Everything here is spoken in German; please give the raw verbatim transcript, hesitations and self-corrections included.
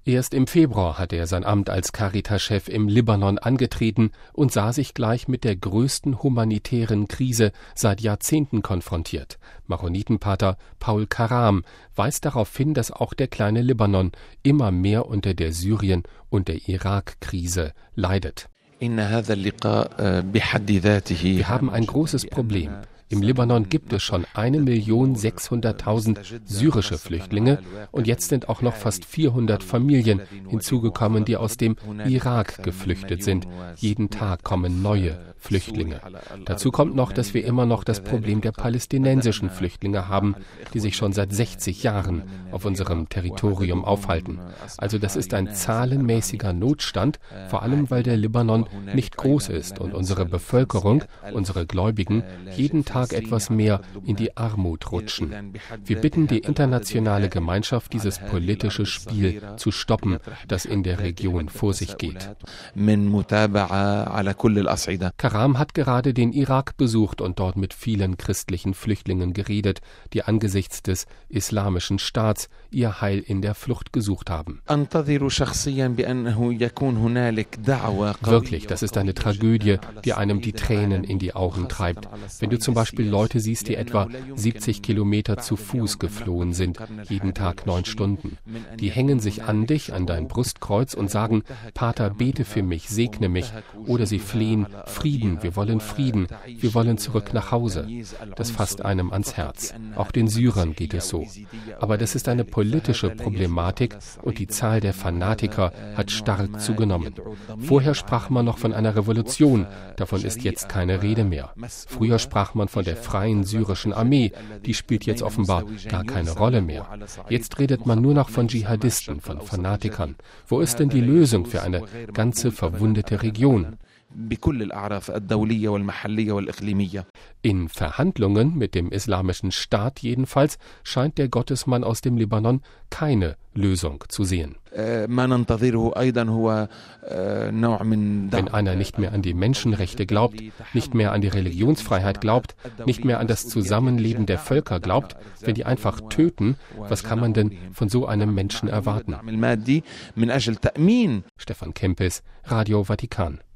Erst im Februar hatte er sein Amt als Caritas-Chef im Libanon angetreten und sah sich gleich mit der größten humanitären Krise seit Jahrzehnten konfrontiert. Maronitenpater Paul Karam weist darauf hin, dass auch der kleine Libanon immer mehr unter der Syrien- und der Irak-Krise leidet. Wir haben ein großes Problem. Im Libanon gibt es schon eine Million sechshunderttausend syrische Flüchtlinge und jetzt sind auch noch fast vierhundert Familien hinzugekommen, die aus dem Irak geflüchtet sind. Jeden Tag kommen neue Flüchtlinge. Dazu kommt noch, dass wir immer noch das Problem der palästinensischen Flüchtlinge haben, die sich schon seit sechzig Jahren auf unserem Territorium aufhalten. Also das ist ein zahlenmäßiger Notstand, vor allem weil der Libanon nicht groß ist und unsere Bevölkerung, unsere Gläubigen, jeden Tag etwas mehr in die Armut rutschen. Wir bitten die internationale Gemeinschaft, dieses politische Spiel zu stoppen, das in der Region vor sich geht. Karam hat gerade den Irak besucht und dort mit vielen christlichen Flüchtlingen geredet, die angesichts des Islamischen Staats ihr Heil in der Flucht gesucht haben. Wirklich, das ist eine Tragödie, die einem die Tränen in die Augen treibt. Wenn du zum Beispiel Leute siehst, die etwa siebzig Kilometer zu Fuß geflohen sind, jeden Tag neun Stunden. Die hängen sich an dich, an dein Brustkreuz und sagen, Pater, bete für mich, segne mich. Oder sie flehen, Frieden, wir wollen Frieden, wir wollen zurück nach Hause. Das fasst einem ans Herz. Auch den Syrern geht es so. Aber das ist eine politische Problematik und die Zahl der Fanatiker hat stark zugenommen. Vorher sprach man noch von einer Revolution, davon ist jetzt keine Rede mehr. Früher sprach man von der freien syrischen Armee, die spielt jetzt offenbar gar keine Rolle mehr. Jetzt redet man nur noch von Dschihadisten, von Fanatikern. Wo ist denn die Lösung für eine ganze verwundete Region? In Verhandlungen mit dem Islamischen Staat jedenfalls scheint der Gottesmann aus dem Libanon keine Lösung zu sehen. Wenn einer nicht mehr an die Menschenrechte glaubt, nicht mehr an die Religionsfreiheit glaubt, nicht mehr an das Zusammenleben der Völker glaubt, wenn die einfach töten, was kann man denn von so einem Menschen erwarten? Stefan Kempis, Radio Vatikan.